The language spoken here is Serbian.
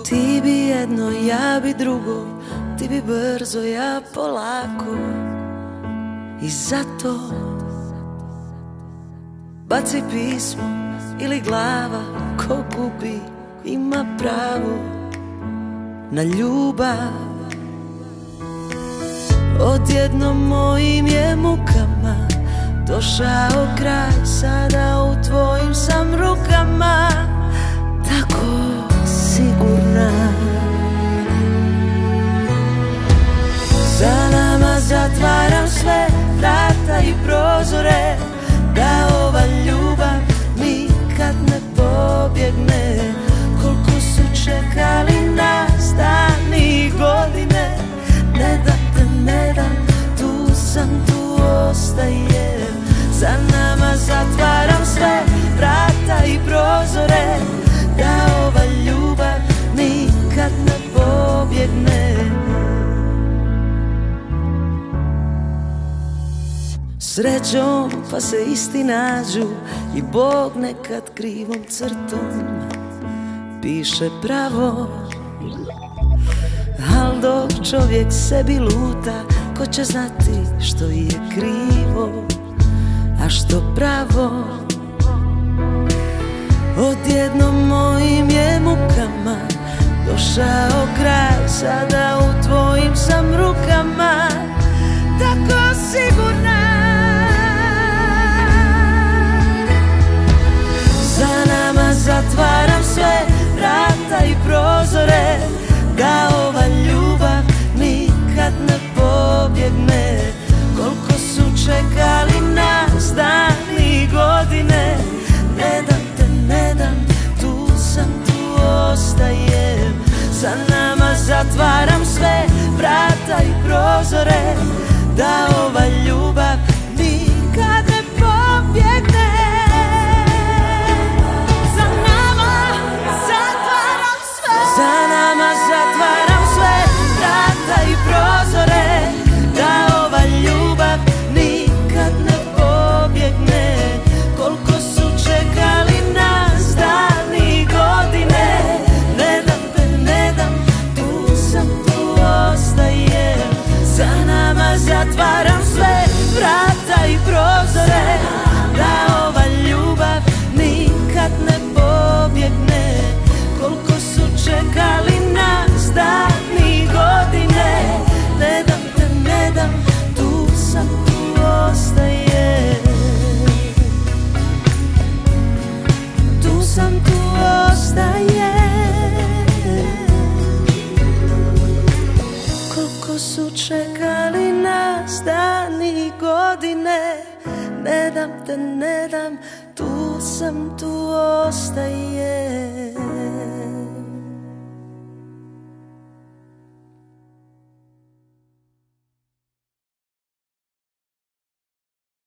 Ti bi jedno, ja bi drugo, ti bi brzo, ja polako. I zato baci pismo ili glava, ko gubi ima pravo na ljubav. Odjednom mojim je mukama došao kraj, sada u tvojim sam rukama, tako sigurna. Za nama zatvaram sve vrata i prozore, da ova ljubav nikad ne pobjegne. Koliko su čekali nas dani i godine, ne dam te, ne dam, tu sam, tu ostajem. Za nama zatvaram sve vrata i prozore, da ova ljubav nikad ne pobjegne. Srećom pa se isti nađu i Bog nekad krivom crtom piše pravo. Al dok čovjek sebi luta, ko će znati što je krivo, a što pravo. Odjednom mojim je mukama došao kraj, sada u tvojim sam rukama, tako sigurna. Za nama zatvaram sve vrata i prozore, da ova ljubav nikad ne pobjegne. Koliko su čekali nas dani i godine, ne dam te, ne dam, tu sam, tu ostajem. Za nama zatvaram sve vrata i prozore, da ova ljubav nikad ne pobjegne. Za nama zatvaram sve vrata i prozore, da ova ljubav nikad ne pobjegne. Koliko su čekali nas dani i godine, ne dam te, ne dam, tu sam, tu ostajem. Za nama zatvaram sve vrata i prozore, da ova ljubav nikad ne pobjegne. Koliko su čekali nas dani i godine, ne dam te, ne dam, tu sam, tu ostajem. Tu sam, tu ostajem. Koliko su čekali nas dani i godine, ne dam te, ne dam, tu sam, tu ostajem.